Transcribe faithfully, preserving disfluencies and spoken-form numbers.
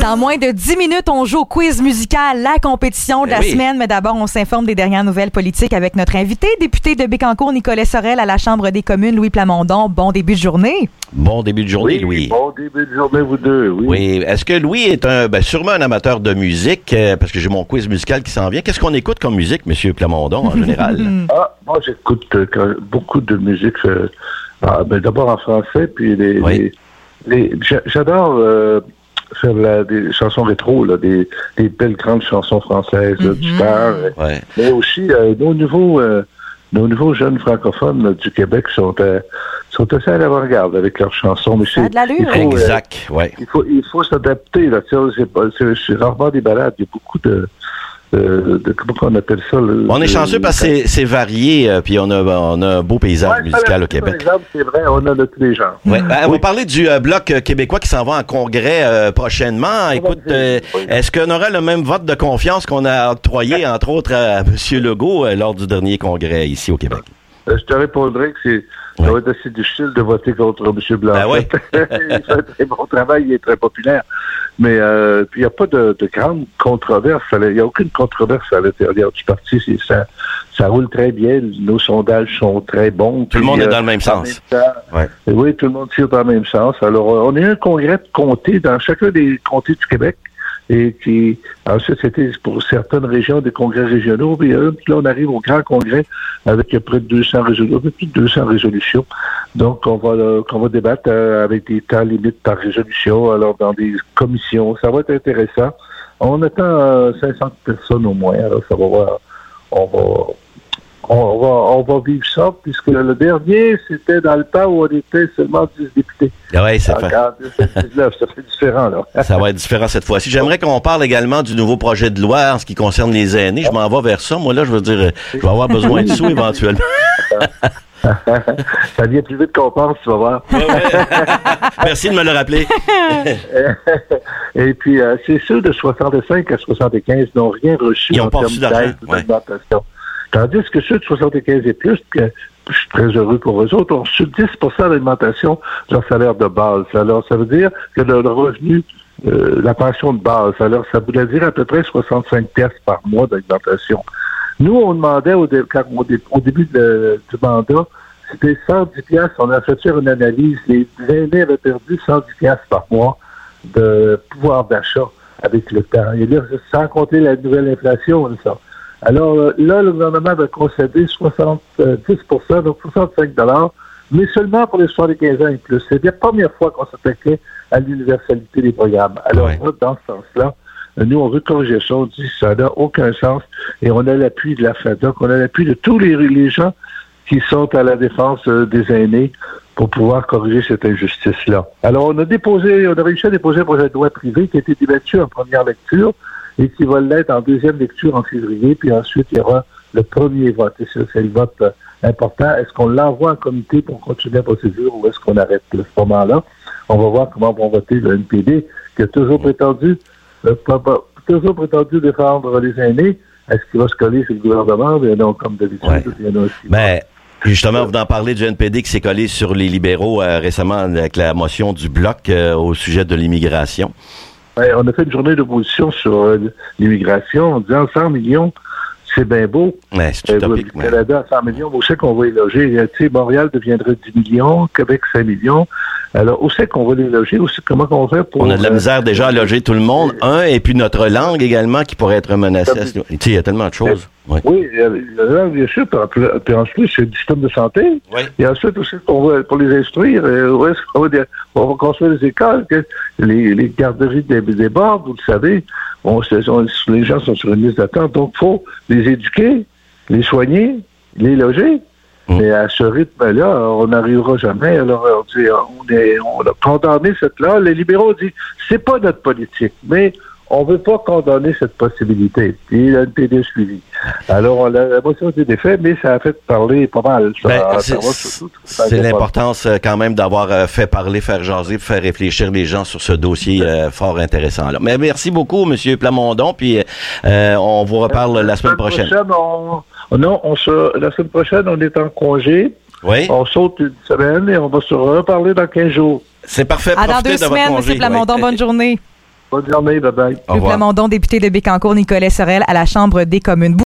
Dans moins de dix minutes, on joue au quiz musical, la compétition de la oui. semaine. Mais d'abord, on s'informe des dernières nouvelles politiques avec notre invité, député de Bécancour, Nicolas Sorel, à la Chambre des communes, Louis Plamondon. Bon début de journée. Bon début de journée, Oui, Louis. Bon début de journée, vous deux, oui. Oui. Est-ce que Louis est un, ben, sûrement un amateur de musique, euh, parce que j'ai mon quiz musical qui s'en vient. Qu'est-ce qu'on écoute comme musique, M. Plamondon, en général? Ah, moi, j'écoute euh, quand- beaucoup de musique, euh, ah, ben, d'abord en français, puis les... Oui. les, les- j'a- j'adore euh, faire la- des chansons rétro, là, des, des belles grandes chansons françaises, là, du temps, euh, Ouais. mais aussi euh, nos nouveaux... euh, Nos nouveaux jeunes francophones là, du Québec sont, euh, sont assez à l'avant-garde avec leurs chansons. Mais Ça a c'est- de l'allure, il faut, euh, Exact, ouais. il faut, il faut s'adapter. Là. Tu sais, C'est, pas- c'est, c'est rarement des balades. Il y a beaucoup de... de, de comment on appelle ça? Le, On est de- chanceux parce que c'est, c'est varié, euh, puis on a, on a un beau paysage Ouais, musical ça, au Québec. Par exemple, c'est vrai, on a de tous les genres. Ouais. Ben, on va parler du euh, Bloc euh, québécois qui s'en va en congrès euh, prochainement. Écoute, euh, Oui. est-ce qu'on aura le même vote de confiance qu'on a octroyé, entre autres, à M. Legault euh, lors du dernier congrès ici au Québec? Euh, Je te répondrai que c'est, ça va être assez difficile de voter contre M. Blanc. Ben ouais. Il fait un très bon travail, il est très populaire. Mais euh, puis il n'y a pas de, de grande controverse. à la- Il n'y a aucune controverse à l'intérieur du parti. C'est, ça, ça roule très bien. Nos sondages sont très bons. Tout le Puis, monde est euh, dans le même en sens. même temps, Ouais. Oui, tout le monde tire dans le même sens. Alors, euh, on a eu un congrès de comtés dans chacun des comtés du Québec. Et qui, ensuite, c'était pour certaines régions des congrès régionaux. Puis euh, là, on arrive au grand congrès avec près de deux cents résolutions, plus de deux cents résolutions. Donc, on va, euh, qu'on va débattre euh, avec des temps limites par résolution, alors dans des commissions. Ça va être intéressant. On attend euh, cinq cents personnes au moins. Alors, ça va voir. On va, on va, on va vivre ça, puisque le dernier, c'était dans le temps où on était seulement dix députés. Ah ouais, ça fait. En deux mille dix-neuf, ça fait différent, là. Ça va être différent cette fois-ci. J'aimerais qu'on parle également du nouveau projet de loi en ce qui concerne les aînés. Je m'en vais vers ça. Moi, là, je veux dire, euh, je vais avoir besoin de sous éventuellement. Ça vient plus vite qu'on pense, tu vas voir. Ouais, ouais. Merci de me le rappeler. Et puis, euh, c'est ceux de soixante-cinq à soixante-quinze n'ont rien reçu Ils ont en pas termes reçu d'argent, d'aide ou ouais. d'augmentation. Tandis que ceux de soixante-quinze et plus, que je suis très heureux pour eux autres, ont reçu dix pour cent d'augmentation de leur salaire de base. Alors, ça veut dire que le revenu, euh, la pension de base, alors ça voulait dire à peu près soixante-cinq piastres par mois d'augmentation. Nous, on demandait au, dé- quand on dé- au début de- du mandat, c'était cent dix piastres. On a fait faire une analyse. Les aînés avaient perdu cent dix piastres par mois de pouvoir d'achat avec le temps. Et là, sans compter la nouvelle inflation, ça. Alors euh, là, le gouvernement va concéder soixante-dix pour cent, donc soixante-cinq dollars, mais seulement pour les soixante-quinze ans et plus. C'est la première fois qu'on s'attaquait à l'universalité des programmes. Alors, Ouais. là, dans ce sens-là, nous, on veut corriger ça. On dit que ça n'a aucun sens. Et on a l'appui de la FADOC, on a l'appui de tous les, les gens qui sont à la défense euh, des aînés pour pouvoir corriger cette injustice-là. Alors, on a déposé, on a réussi à déposer un projet de loi privé qui a été débattu en première lecture et qui va l'être en deuxième lecture en février, puis ensuite, il y aura le premier vote. Et c'est, c'est le vote euh, important. Est-ce qu'on l'envoie en comité pour continuer la procédure ou est-ce qu'on arrête à ce moment-là? On va voir comment vont voter le N P D, qui a toujours prétendu, euh, pas- pas- toujours prétendu défendre les aînés. Est-ce qu'il va se coller sur le gouvernement? Bien non, comme d'habitude, Ouais. il y en a aussi. Ben, justement, vous en parlez du N P D qui s'est collé sur les libéraux euh, récemment avec la motion du Bloc euh, au sujet de l'immigration. Ouais, on a fait une journée d'opposition sur euh, l'immigration en disant cent millions, c'est bien beau. Ouais, c'est Euh, utopique. le mais- Canada à cent millions, où c'est qu'on va y loger? Euh, Tu sais, Montréal deviendrait dix millions, Québec cinq millions. Alors, où c'est qu'on va les loger? Où c'est, comment on va faire pour... On a de la euh, misère déjà à loger tout le monde. Un, et puis notre langue également qui pourrait être menacée. à ce niveau. Tu sais, il y a tellement de choses. Ouais. Oui, euh, là, bien sûr. Puis, puis ensuite, c'est le système de santé. Oui. Et ensuite, aussi, on va, pour les instruire, euh, où est-ce qu'on va, dire- on va construire des écoles, que les, les garderies des, des bords, vous le savez, on, c'est- on- les gens sont sur une liste d'attente, donc il faut les éduquer, les soigner, les loger. Mm. Et à ce rythme-là, on n'arrivera jamais. Alors, on, dit, on, est, on a condamné cette loi. Les libéraux disent, c'est pas notre politique, mais on veut pas condamner cette possibilité. Puis le N P D suivi. Alors, la, la motion a été défaite, mais ça a fait parler pas mal. Ça, Ben, ça c'est va surtout- ça c'est dépend. l'importance euh, quand même d'avoir euh, fait parler, faire jaser, faire réfléchir les gens sur ce dossier euh, fort intéressant. Là. Mais merci beaucoup, M. Plamondon, puis euh, on vous reparle la semaine prochaine. on, non, on se, la semaine prochaine, on est en congé. Oui, On saute une semaine et on va se reparler dans quinze jours. c'est parfait. À dans Profitez deux de votre semaines, congé. M. Plamondon. Oui. Bonne journée. Bonne journée, bye-bye. Au Louis revoir. Plamondon, député de Bécancour, Nicolet Sorel à la Chambre des communes.